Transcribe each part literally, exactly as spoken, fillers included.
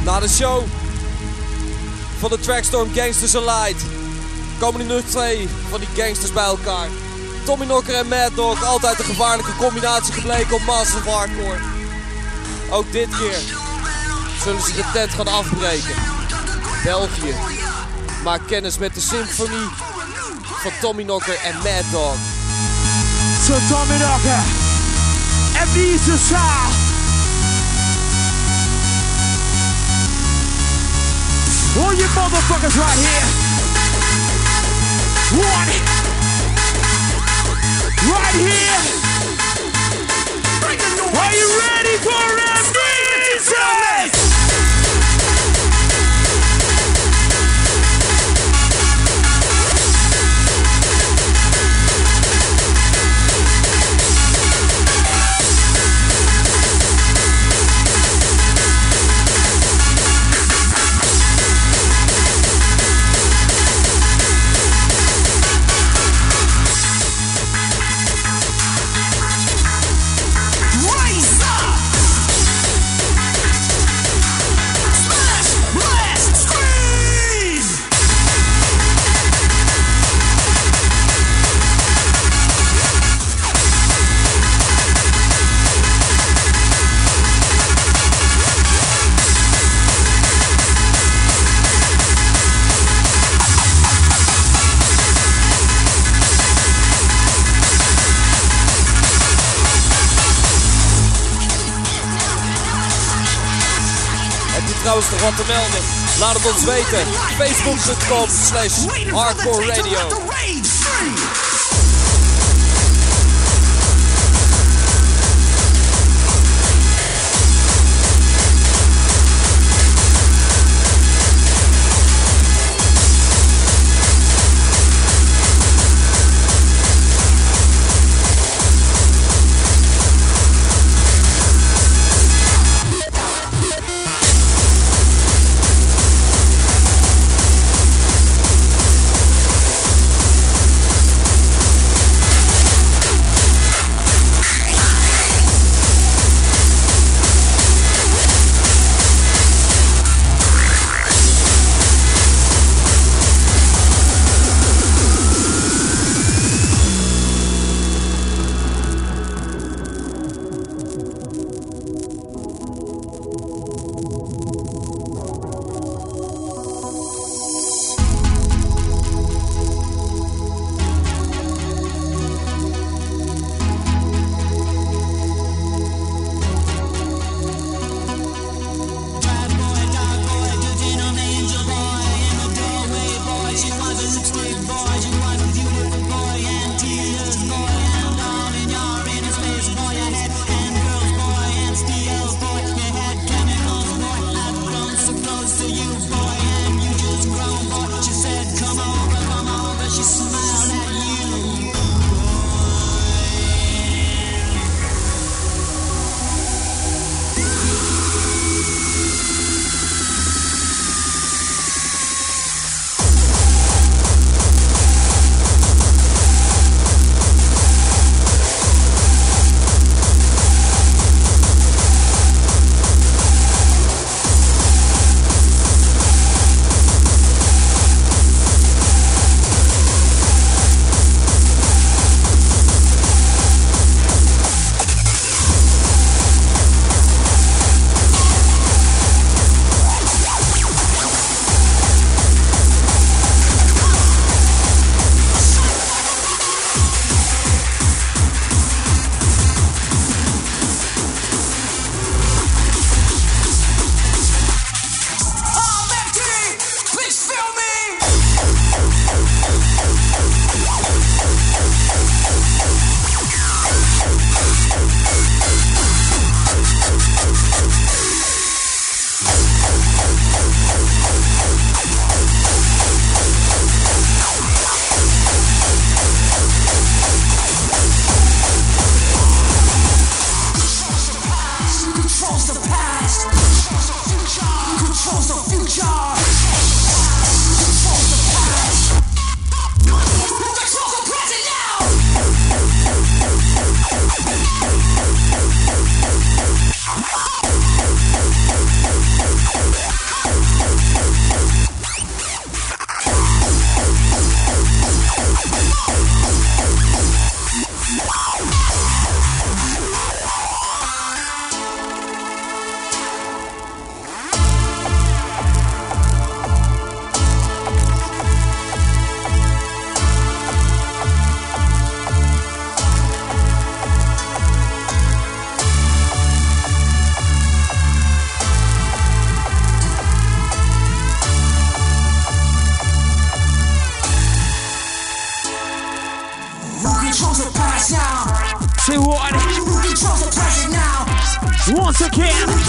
Na de show van de Trackstorm Gangsters Alive komen er nu twee van die gangsters bij elkaar. Tommyknocker en Mad Dog, altijd een gevaarlijke combinatie gebleken op Massive Hardcore. Ook dit keer zullen ze de tent gaan afbreken. België maakt kennis met de symfonie van Tommyknocker en Mad Dog. So Tommyknocker en wie is de zaal? All you motherfuckers right here. One. Right here. Are you ready for a music? Trouwens nog wat te melden? Laat het ons weten. Facebook dot com slash hardcore radio.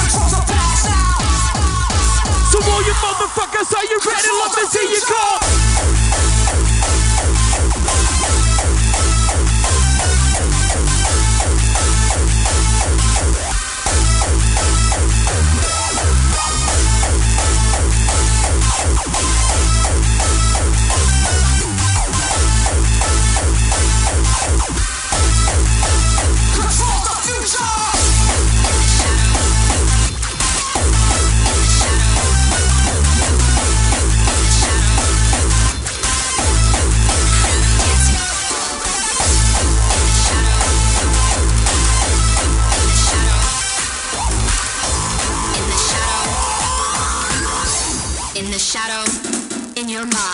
So all you motherfuckers, are you ready? Let me see you go. In the shadow, in your mind.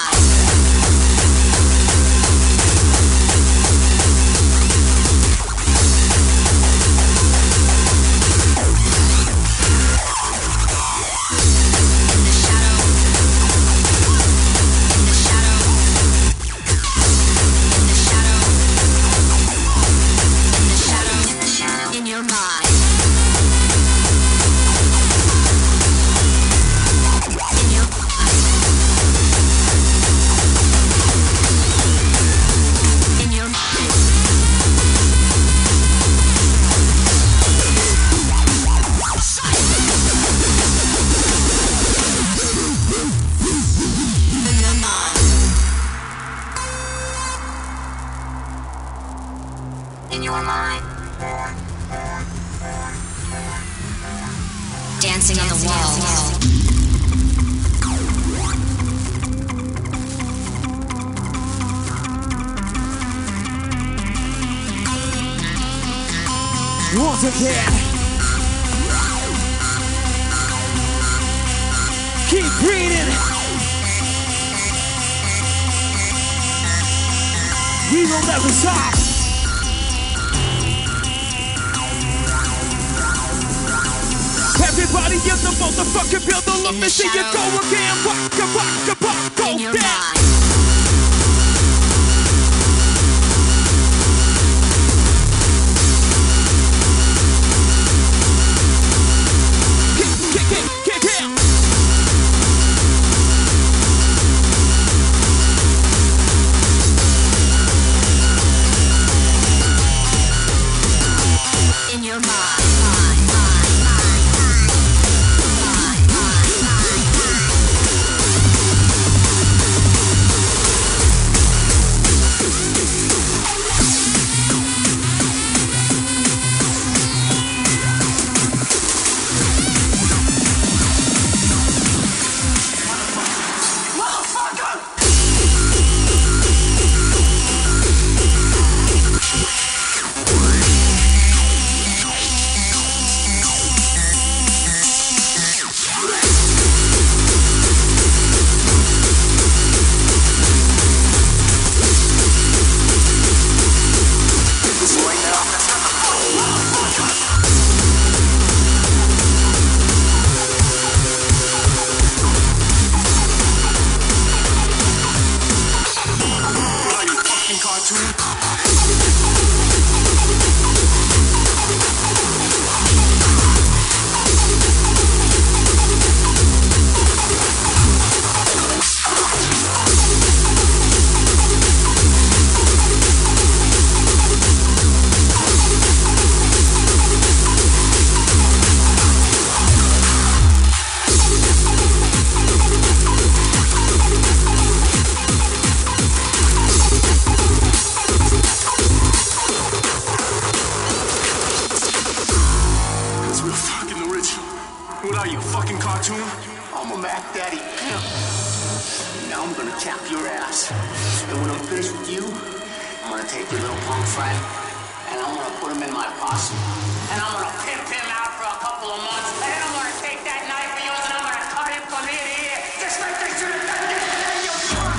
In your mind. Dancing on the wall. Once again, keep breathing. We will never stop. Everybody in the motherfucking building, let me see you go again. Rock, rock, rock, go down. Get, get, get, get down. In your mind. What are you, a fucking cartoon? I'm a Mac Daddy pimp. Now I'm gonna tap your ass. And when I'm finished with you, I'm gonna take your little punk friend and I'm gonna put him in my posse. And I'm gonna pimp him out for a couple of months. And then I'm gonna take that knife of yours and I'm gonna cut him from ear to ear. Just like they should have done yesterday, you fuck!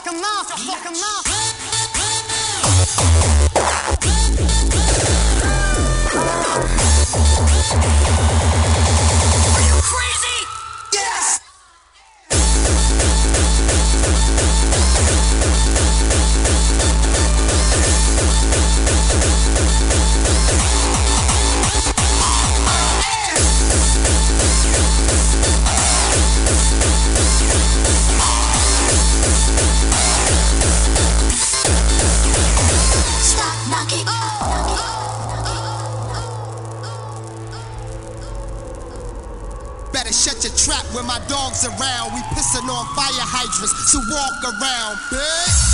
fucking mouth, your fucking mouth. Are you crazy? Yes! Shut your trap when my dog's around. We pissing on fire hydrants, so walk around, bitch.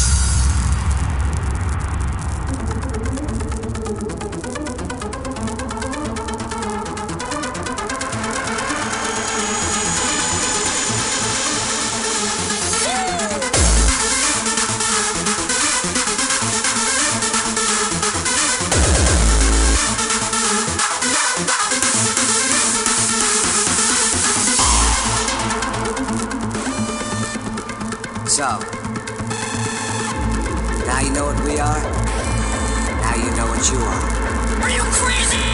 So, now you know what we are, now you know what you are. Are you crazy?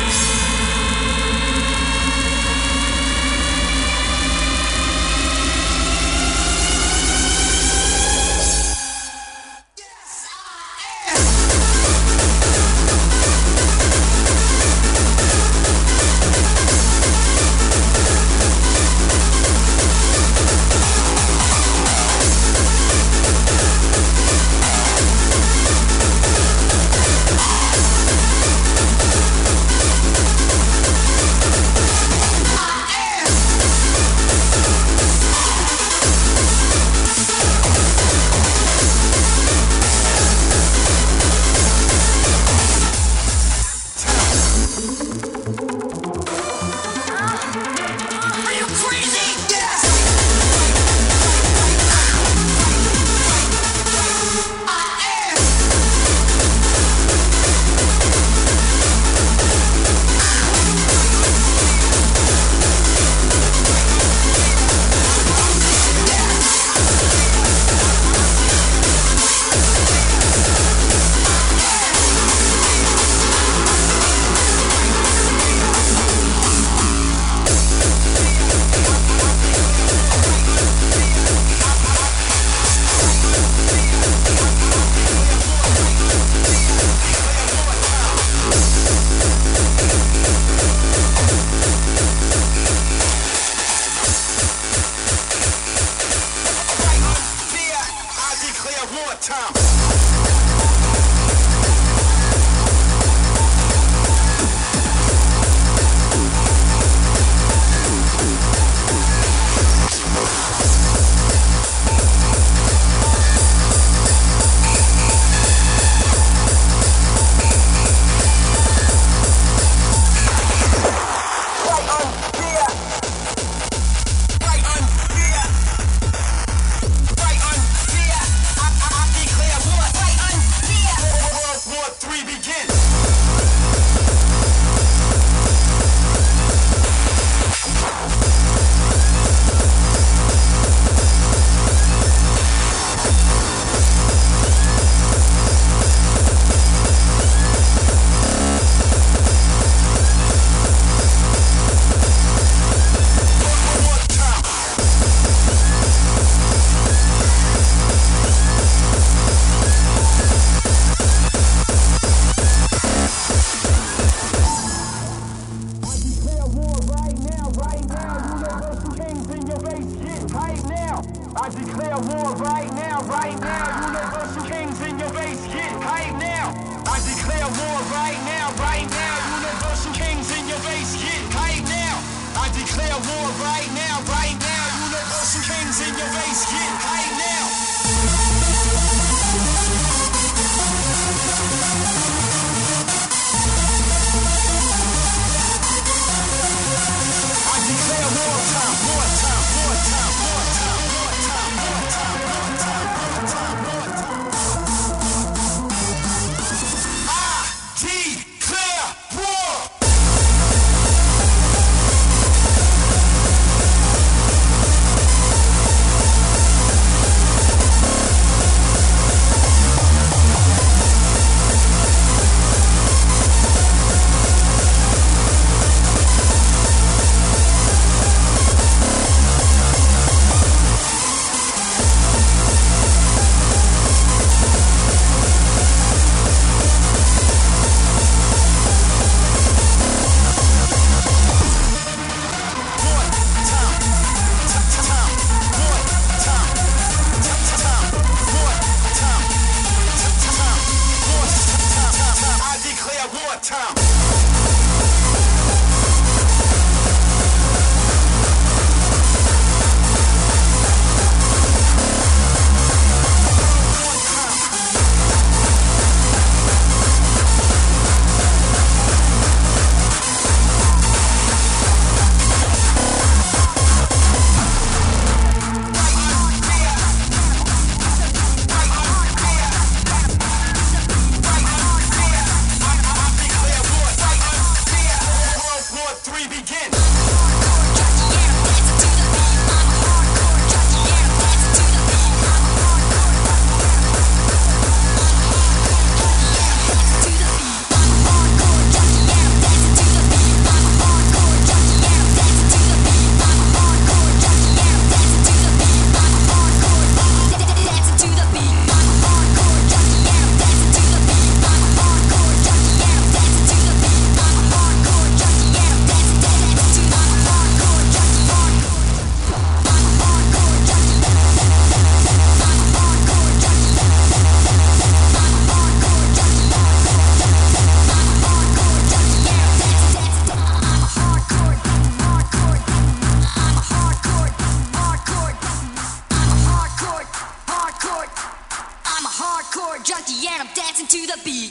junkie and I'm dancing to the beat.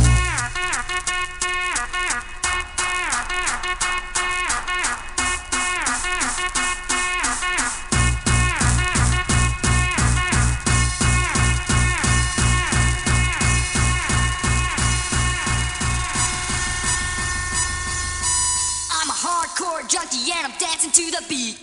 I'm a hardcore junkie and I'm dancing to the beat.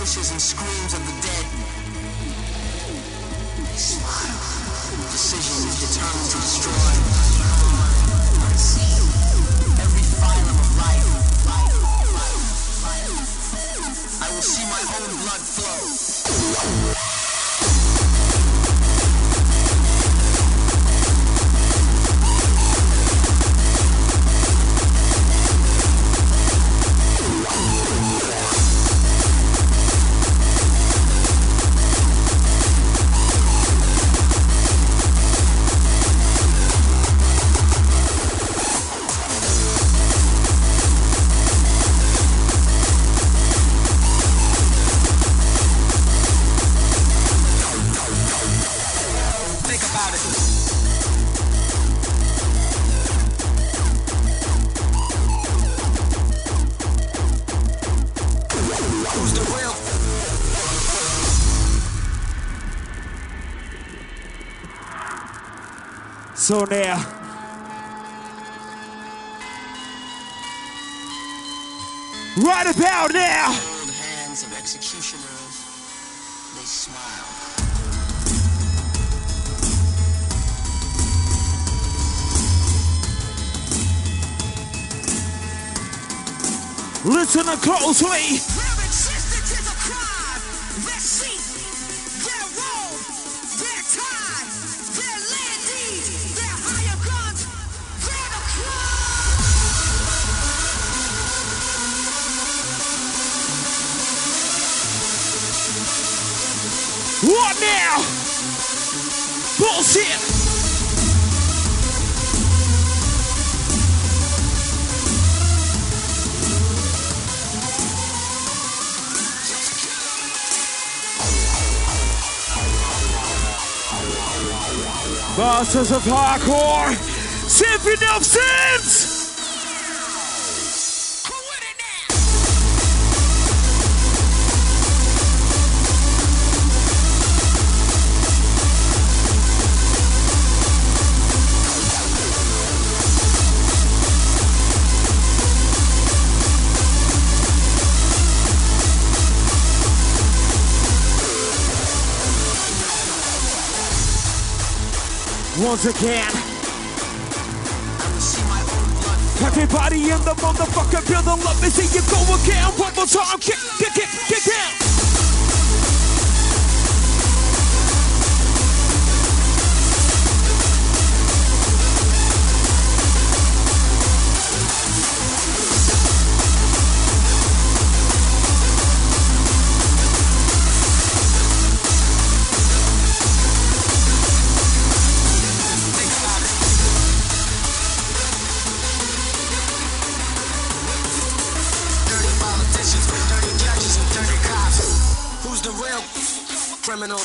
wishes and screams of the dead. They smile. Decisions determined to destroy. Unseen. Every phylum of life. Life. Life. Life. I will see my own blood flow. So now, right about now, cold hands of executioners, they smile. listen closely. Their existence is a crime. Their seat, their role, their time, their land deeds, their higher guns, they're the What now? Bullshit. Masters of Hardcore, Symphony of Sins! Once again, everybody in the motherfucking building, let me see you go again. One more time, kick, kick, kick, kick down. Criminal.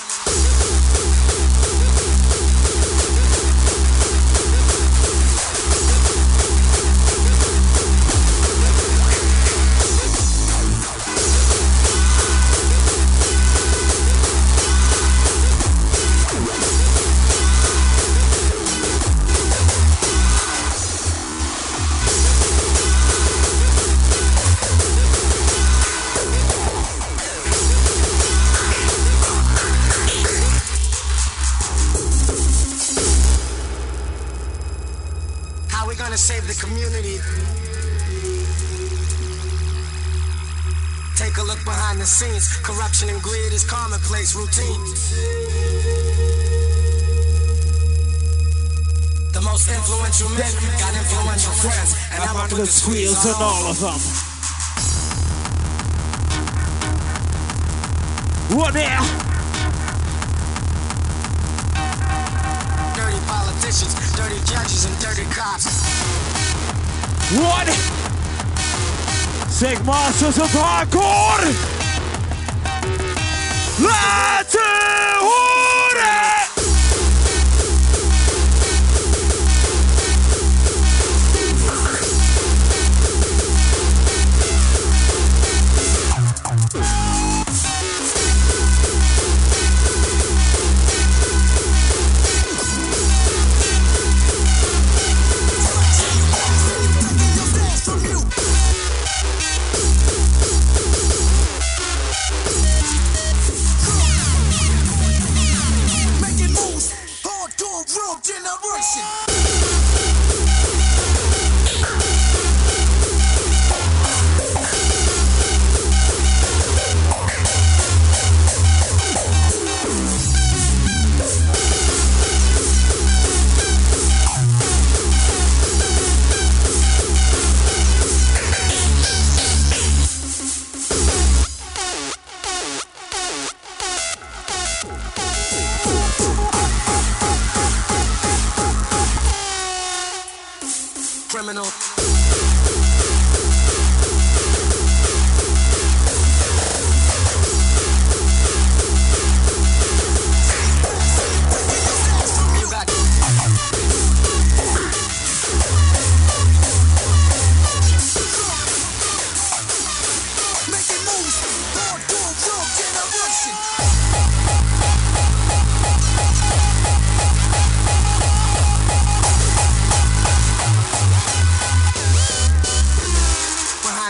Save the community. Take a look behind the scenes. Corruption and greed is commonplace routine. The most influential men got influential friends, and I want to put the squeals on all of them. What now? Dirty politicians, dirty judges, and dirty cops. What? Sig Masters of Hardcore! Let's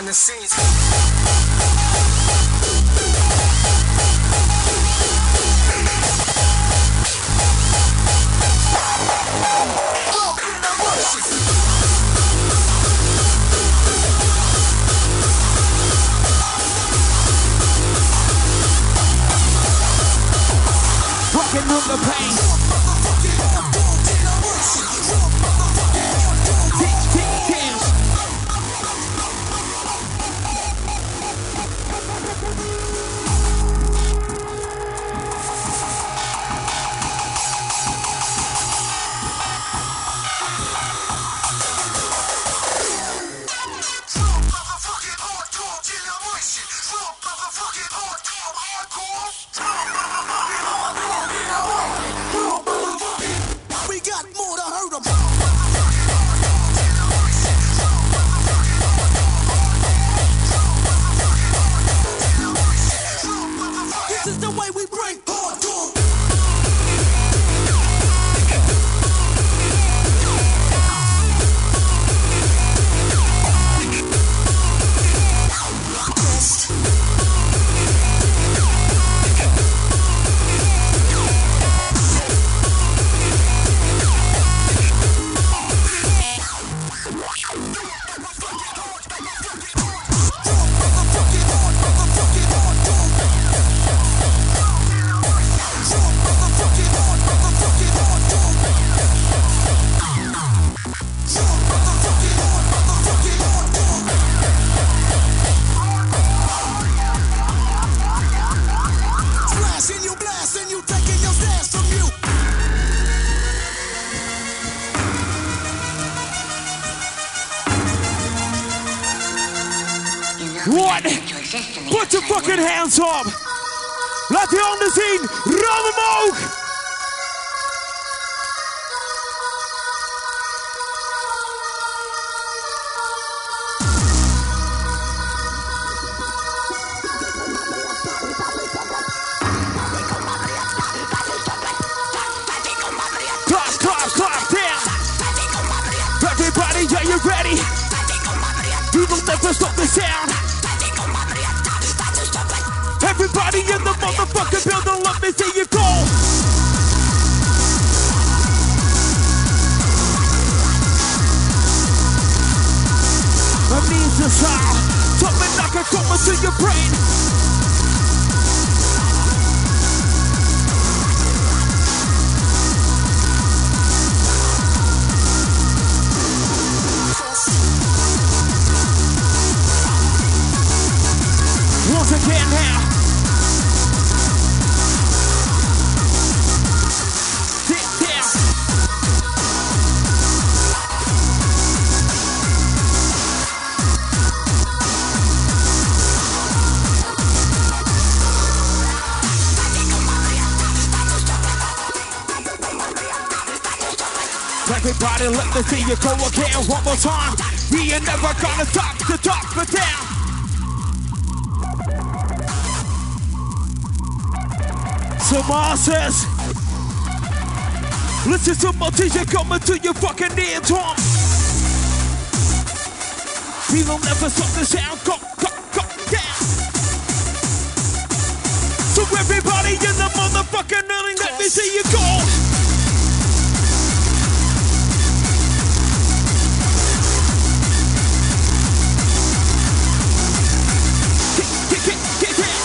behind the scenes. Rocking on the pain. Tick, tick, dance. We got more to hurt 'em. This is the way we bring hardcore. Flashing you, blasting you, taking your stance from you. What? Put your fucking hands up. Laat die handen zien. Ram omhoog. Clap, clap, clap, down. Everybody, are you ready? We will never stop the sound. Everybody in the motherfucking building, let me see you go. That means the sound. Something like a coma to your brain. Once again now. Sit down. Everybody let me see you go again one more time. We ain't never gonna stop to top it down. Some asses. Listen to my D J coming to your fucking ear, Tom. We will never stop the sound. Go, go, go, down. So everybody in the motherfucking building, let me see you go. Get, get, get, get down.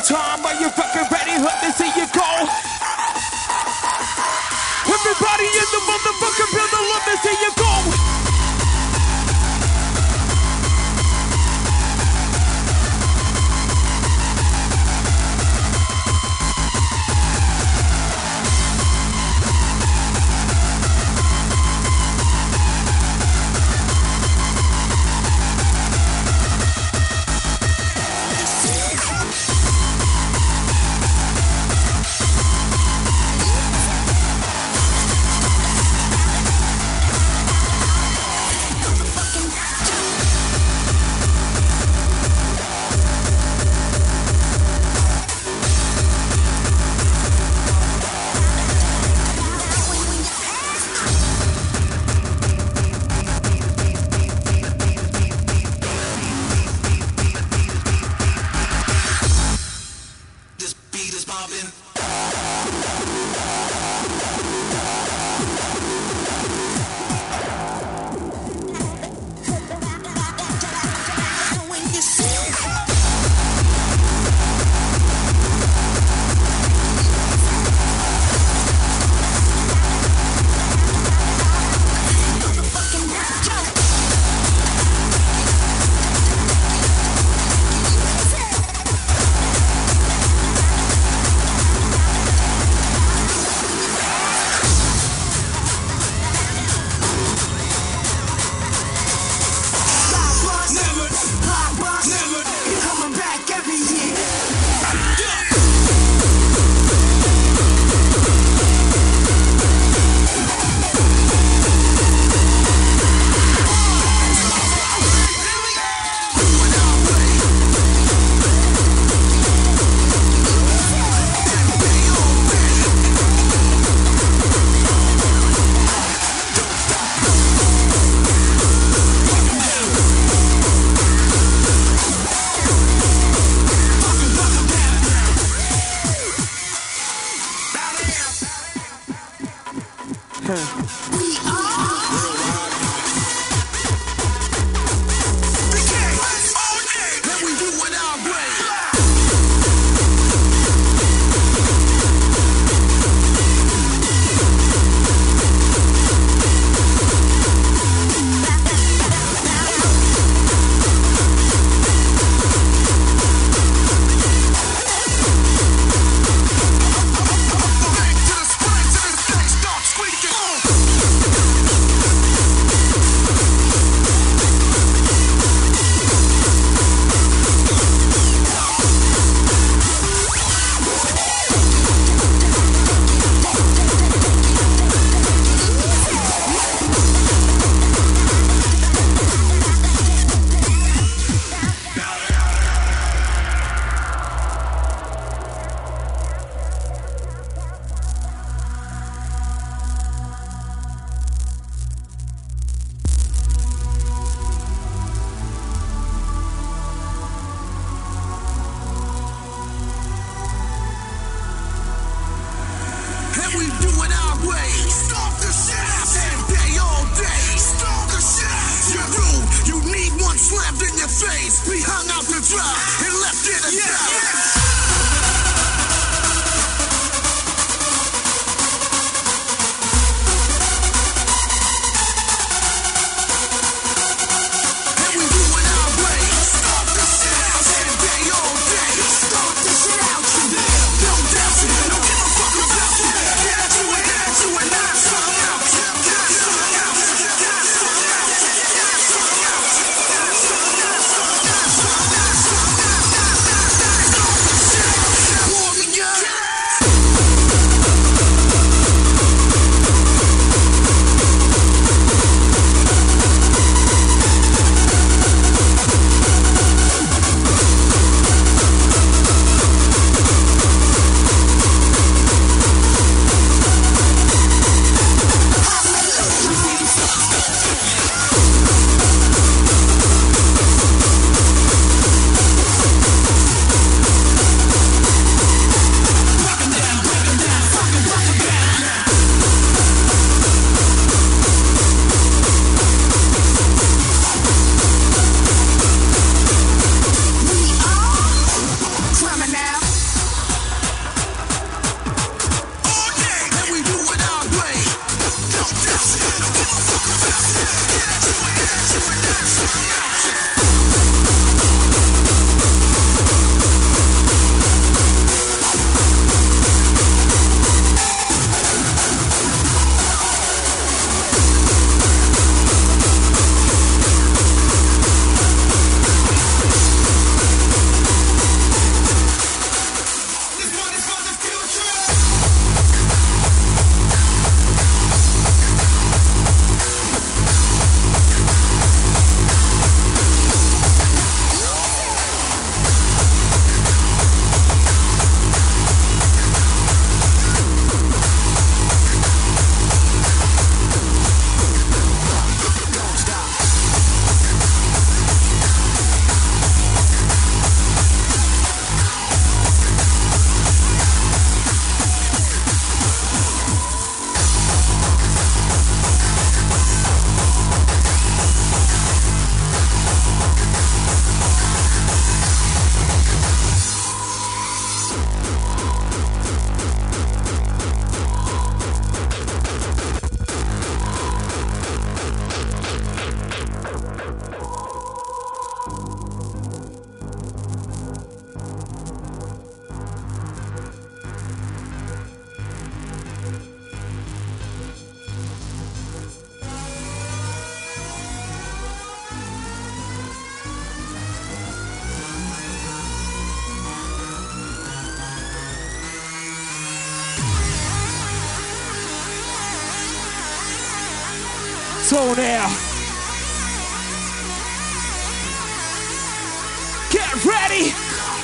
more time. Are you fucking ready? Let me see you go. Everybody in the motherfucking building, let me see you go. So now, get ready.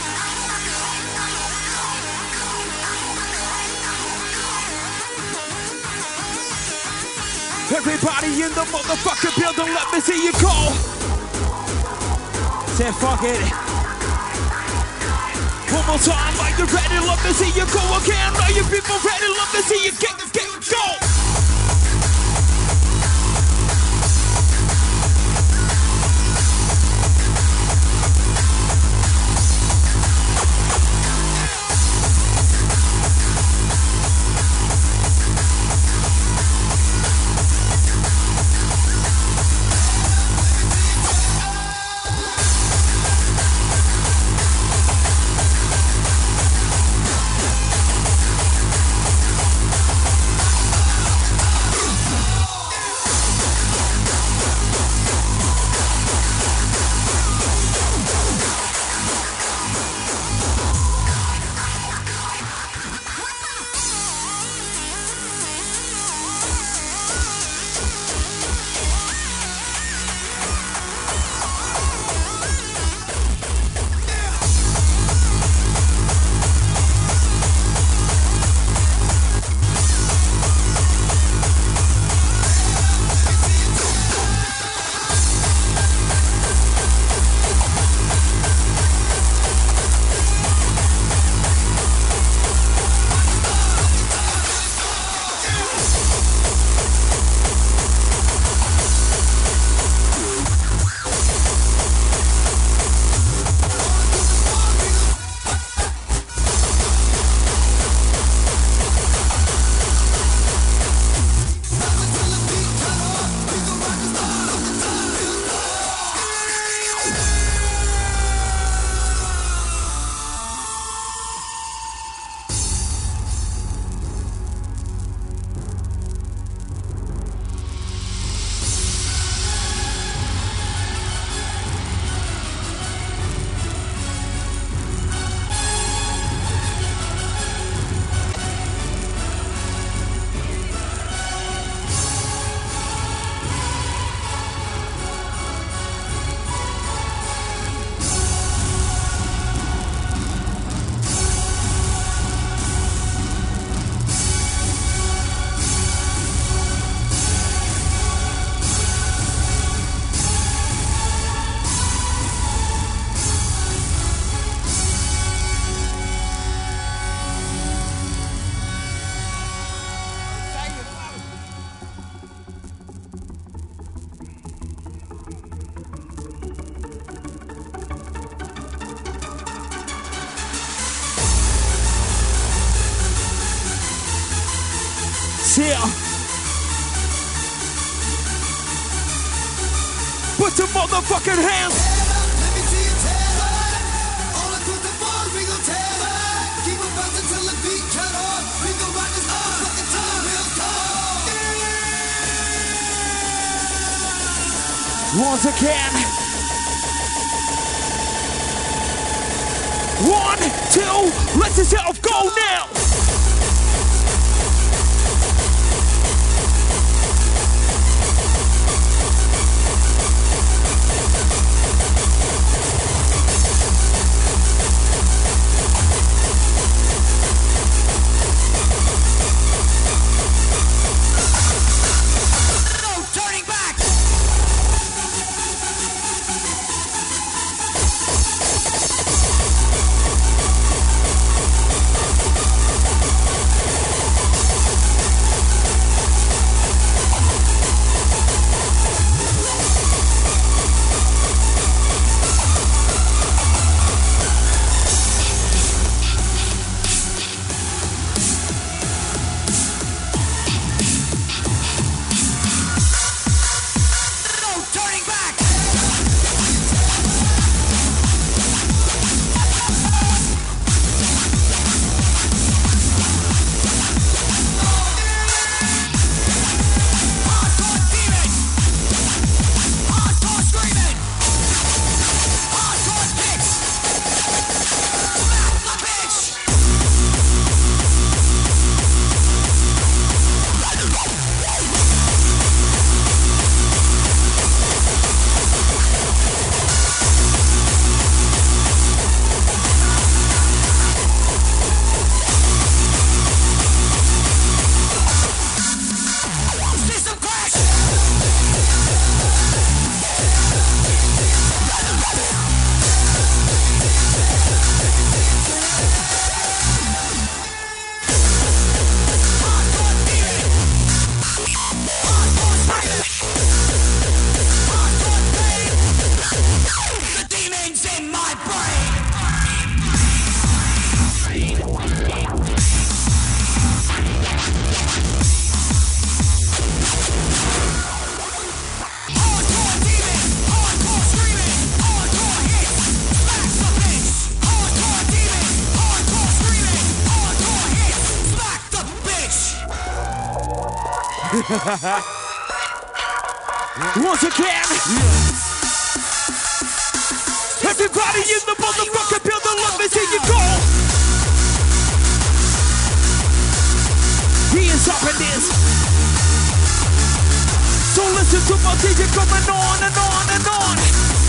Everybody in the motherfucking building, let me see you go. Say fuck it. One more time, are you ready? Let me see you go again. Are you people ready? Let me see you get, get, go. your motherfucking hands. Let me see you tear up. All across the board, we gon' tear up. Keep it buzzing till the beat cut off. We gon' rock this motherfucking time real tall. Once again. One, two, let yourself go now. Once again, everybody in the motherfucking building, let me see you go. He is up in this. So listen to my D J coming on and on and on.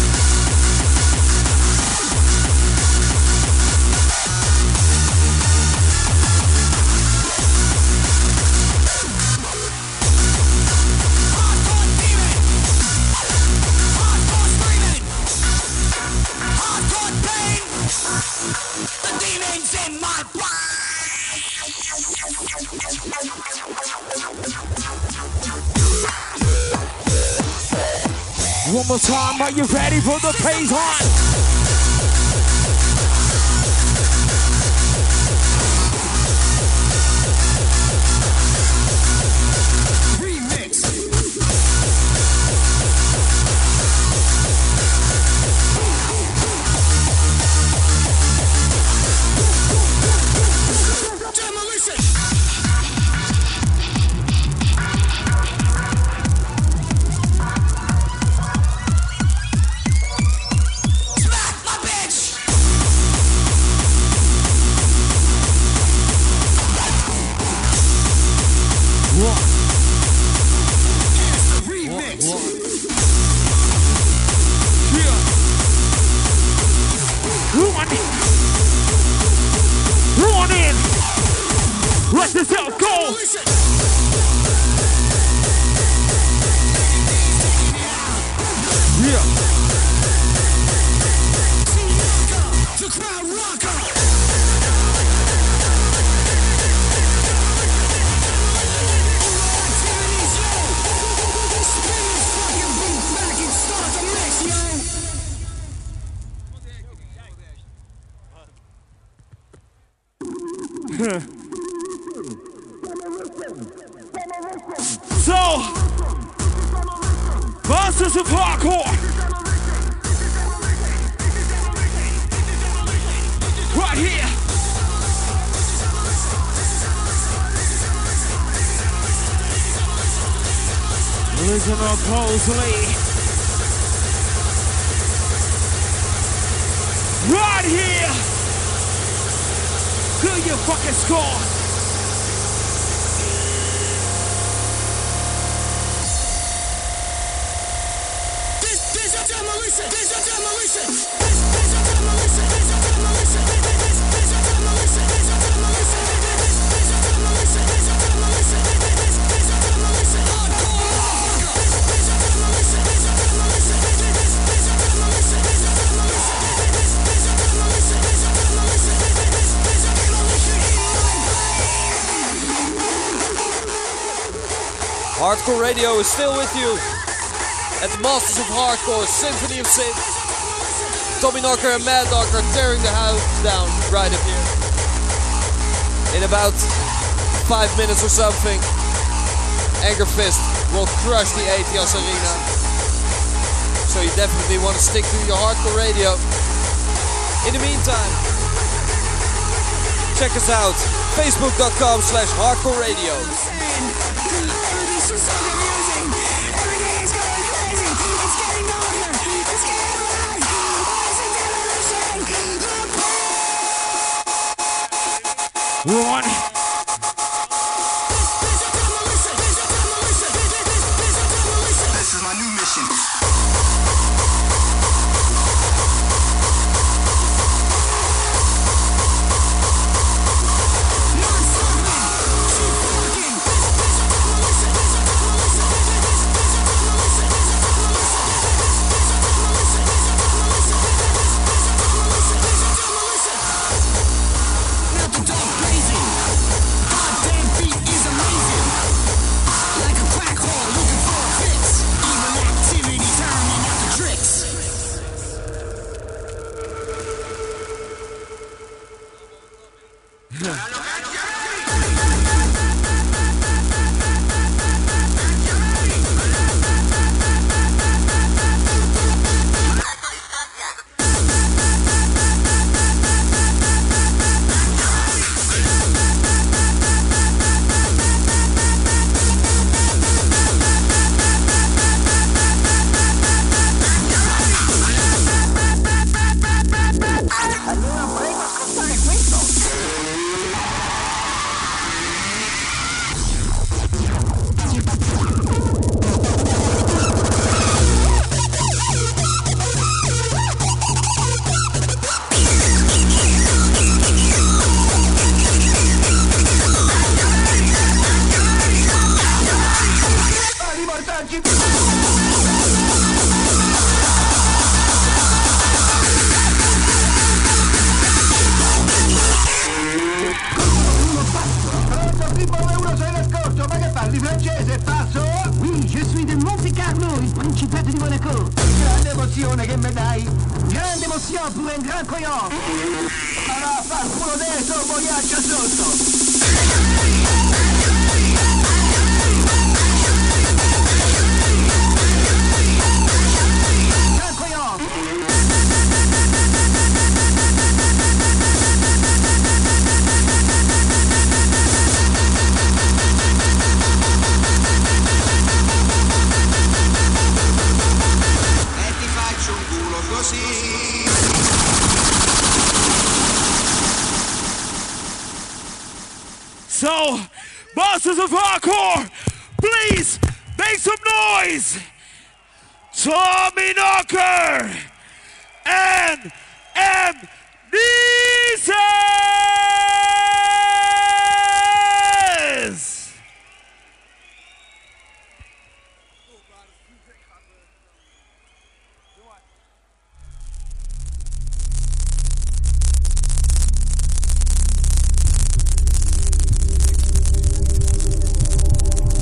One more time, are you ready for the pace on? So, Masters of Hardcore. right here. Listen up closely. Right here. Do your fucking score. This, this a demolition. This a demolition. This, this a demolition. This a demolition. This, this a demolition. This a demolition. This, this a demolition. This a demolition. This, this a demolition. Hardcore Radio is still with you at the Masters of Hardcore Symphony of Sin. Tommy Knocker and Mad Dog are tearing the house down right up here. In about five minutes or something, Anger Fist will crush the A T S Arena. So you definitely want to stick to your Hardcore Radio. In the meantime, check us out, facebook.com slash hardcore radio. One. This is my new mission. So, Masters of Hardcore, please make some noise. Tommy Knocker and M